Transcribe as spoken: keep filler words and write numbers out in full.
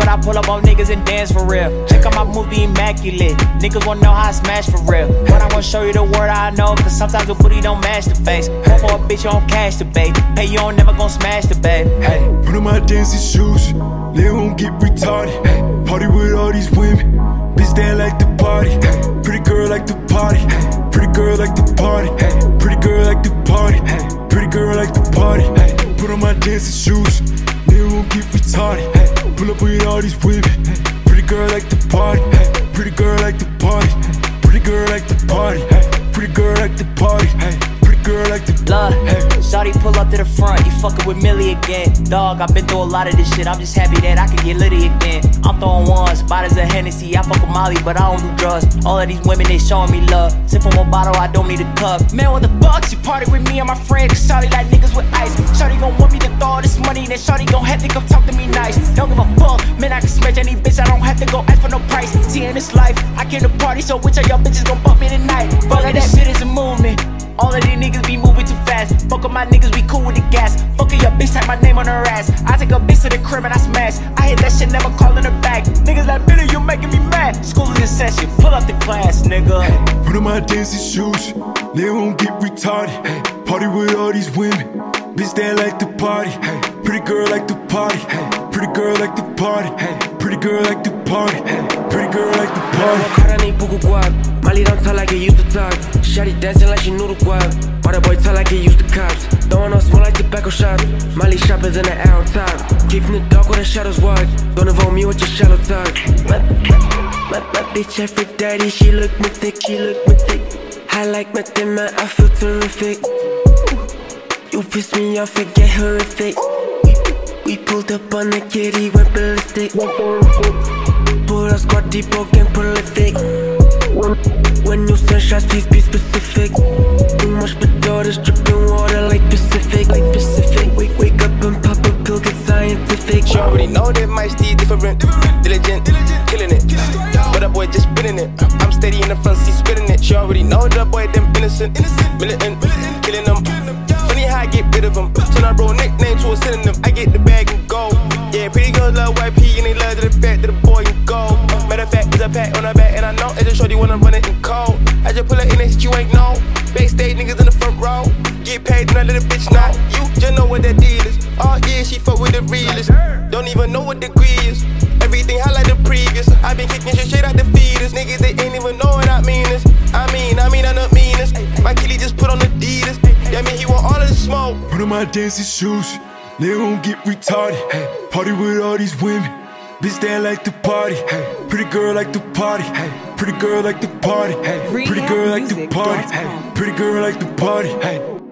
but I pull up on niggas and dance for real. Check out my movie Immaculate. Niggas wanna know how I smash for real. But I wanna show you the word I know, cause sometimes the booty don't match the face. Go for a bitch, you don't cash the bait. Hey, you don't never gon' smash the bait. Hey. Put on my dancing shoes, they won't get retarded. Hey. Party with all these women, bitch they like the party. Hey. Pretty girl like the party, hey. Pretty girl like the party, hey. Pretty girl like the party, hey. Pretty girl like the party. Hey. Put on my dancing shoes, they won't get retarded. Hey. Pull up with all these women, hey. Pretty girl like the party, hey. Pretty girl like the party, hey. Pretty girl like the party, hey. Pretty girl like the party, hey. Pretty girl like the love. Hey. Shawty pull up to the front, you fucking with Millie again. Dog, I've been through a lot of this shit, I'm just happy that I can get litty again. I'm throwing ones, bottles of Hennessy, I fuck with Molly, but I don't do drugs. All of these women, they showing me love. Sip from one bottle, I don't need a cup. Man, what the fuck? She party with me and my friends, Shawty like niggas with ice. Shawty gon' want me to throw all this money, then Shawty gon' have to come talk to me nice. Don't give a fuck, man, I can smash any bitch, I don't have to go ask for no price. See, in this life, I came to party, so which of y'all bitches gon' bump me tonight? Fuck like that shit is a movement. All of these niggas be moving too fast. Fuck with my niggas, we cool with the gas. Fuck your bitch, type my name on her ass. I take a bitch to the crib and I smash. I hit that shit, never calling her back. Niggas like, Billy, you making me mad. School is in session, pull up the class, nigga. Hey. Put on my dancing shoes, they won't get retarded. Hey. Party with all these women, bitch they like the party. Hey. Pretty girl like the party, hey. Pretty girl like the party, hey. Pretty girl like the party, hey. Pretty girl like the party. Molly don't talk like it used to talk. Shawty dancing like she knew the guap. Water boy talk like he used to cops. Throwing on smell like tobacco shop. Molly shoppers in the arrow top. Keep from the dark where the shadows walk. Don't involve me with your shallow talk. My, my, my bitch Aphrodite, she look mythic, she look mythic. I like nothing, man, I feel terrific. You piss me off and get horrific. We, we pulled up on the kitty, went ballistic. Pull a squad deep, broken, prolific. When you send shots, please be specific. Too much but daughters dripping water like Pacific, like Pacific. Wake, wake up and pop a pill, get scientific. She already know that my steed different, diligent, killing it. But that boy just spinning it. I'm steady in the front seat, spitting it. She already know that boy them innocent, militant, killing them. Funny how I get rid of them. Turn our bro nickname to a synonym. I get the bag and go. Yeah, pretty girls love Y P and they love the fact that the boy can go. Matter of fact, there's a pack on her back and I know it's just shorty wanna run it in cold. I just pull her in and shit you ain't know. Backstage niggas in the front row. Get paid then I let a bitch not. You just know what that deal is. Oh yeah, she fuck with the realest. Don't even know what degree is. Everything high like the previous. I been kicking shit straight out the feeders. Niggas they ain't even know what I mean this. I mean, I mean I don't mean this. My kitty just put on Adidas. That mean he want all of the smoke. Put on my dancing shoes, they won't get retarded. Hey. Party with all these women, bitch they like the party. Hey. Pretty girl like the party. Hey. Pretty girl like the party. Hey. Pretty girl like the party. Hey. Pretty girl like the party. Hey.